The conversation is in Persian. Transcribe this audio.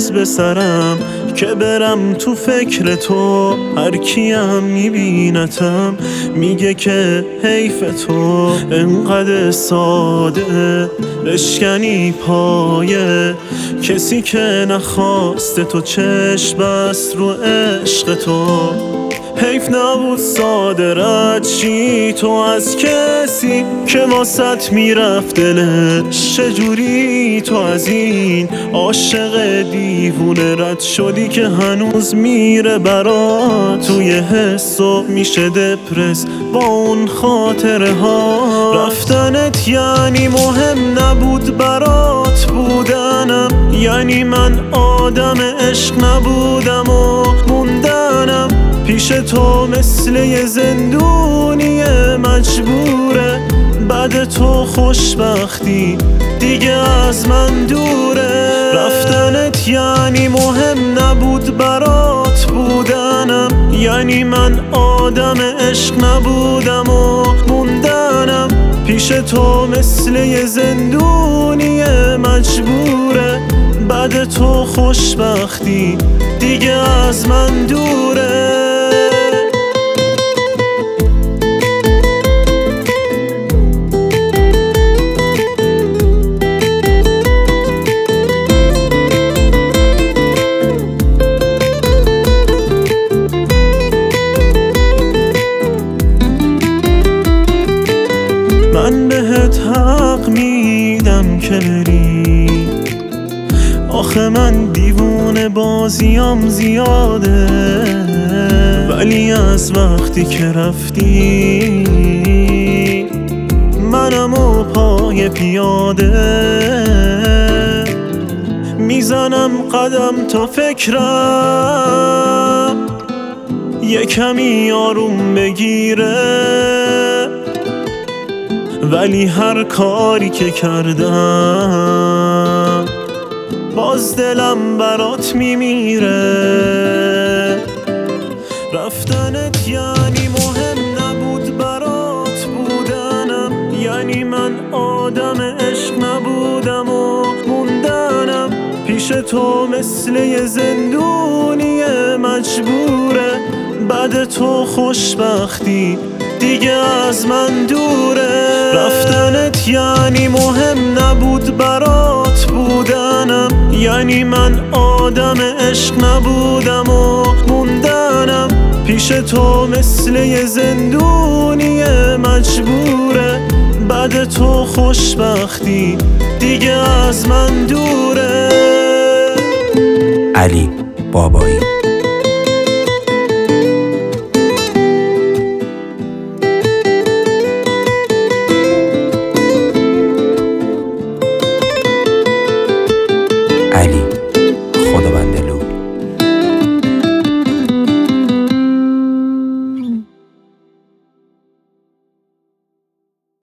از به سرم که برم تو فکر تو. هر کیم میبینتم میگه که حیف تو انقدر ساده بشکنی پایه کسی که نخواسته تو چشم بست رو عشق تو. حیف نبود ساده رد شی تو از کسی که واسط میرفت دلش. چجوری تو از این عاشق دیوونه رد شدی که هنوز میره برات توی حس و میشه دپرس با اون خاطره ها. رفتنت یعنی مهم نبود برات بودنم، یعنی من آدم عشق نبودم و موندنم پیش تو مثل یه زندونی مجبوره. بعد تو خوشبختی دیگه از من دوره. رفتنت یعنی مهم نبود برات بودنم، یعنی من آدم عشق نبودم و موندنم پیش تو مثل یه زندونی مجبوره. بعد تو خوشبختی دیگه از من دوره. من بهت حق میدم که بری، آخه من دیوونه بازیام زیاده، ولی از وقتی که رفتی منم و پای پیاده میزنم قدم تا فکرم یه کمی آروم بگیره. ولی هر کاری که کردم باز دلم برات میمیره. رفتنت یعنی مهم نبود برات بودنم، یعنی من آدم عشق نبودم و موندنم پیش تو مثل یه زندونی مجبوره. بعد تو خوشبختی دیگه از من دوره. رفتنت یعنی مهم نبود برات بودنم، یعنی من آدم عشق نبودم و موندنم پیش تو مثل یه زندونی مجبوره. بعد تو خوشبختی دیگه از من دوره. علی بابایی.